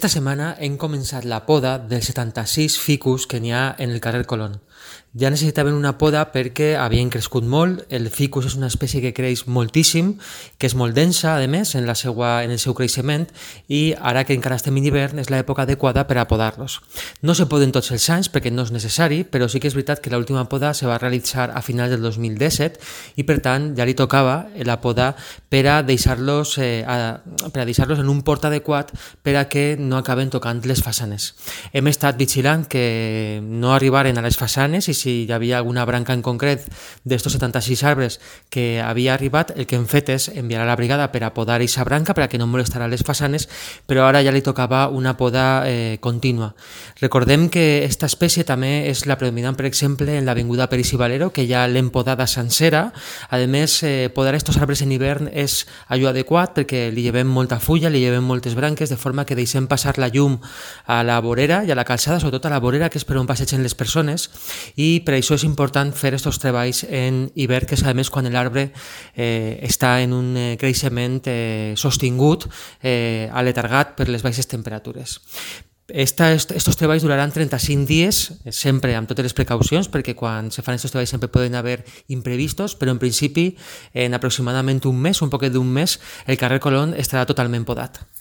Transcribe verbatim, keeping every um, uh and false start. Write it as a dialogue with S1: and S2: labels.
S1: Esta setmana hem començat la poda dels setanta-sis ficus que n'hi ha en el carrer Colón. Ja necessitaven una poda perquè havien crescut molt. El ficus és una espècie que creix moltíssim, que és molt densa, a més, en, la seua, en el seu creixement, i ara que encara estem en hivern és l'època adequada per a podar-los. No se poden tots els anys perquè no és necessari, però sí que és veritat que l'última poda se va realitzar a finals del dos mil disset i per tant ja li tocava la poda per a deixar-los eh, a, per a deixar-los en un port adequat per a que no acaben tocant les façanes. Hem estat vigilant que no arribaren a les façanes i si hi havia alguna branca en concret d'estos setanta-sis arbres que havia arribat, el que hem fet és enviar a la brigada per a podar aquesta branca per a que no molestarà les façanes, però ara ja li tocava una poda eh, contínua. Recordem que aquesta espècie també és la predominant, per exemple, en l'avinguda Peris i Valero, que ja l'hem podada sencera. A més, eh, podar estos arbres en hivern és allò adequat perquè li llevem molta fulla, li llevem moltes branques, de forma que deixem passar la llum a la vorera i a la calçada, sobretot a la vorera, que és per on passegen les persones, i per això és important fer aquests treballs en hivern, que és a més quan l'arbre eh, està en un eh, creixement eh, sostingut, eh, aletargat per les baixes temperatures. Estos treballs duraran trenta-cinc dies, sempre amb totes les precaucions, perquè quan se fan aquests treballs sempre poden haver imprevistos, però en principi en aproximadament un mes, un poquet d'un mes, el carrer Colón estarà totalment podat.